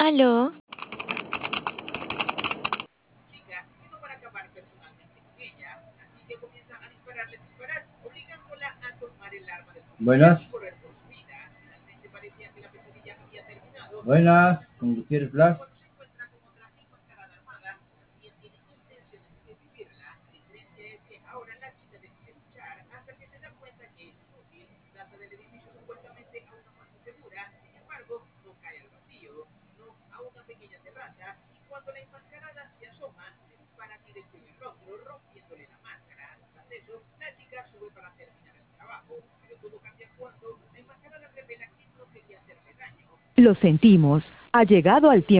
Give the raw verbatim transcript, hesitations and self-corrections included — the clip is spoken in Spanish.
Aló. Buenas. Buenas, con Gutiérrez Blas. Lo sentimos. Ha llegado al tiempo.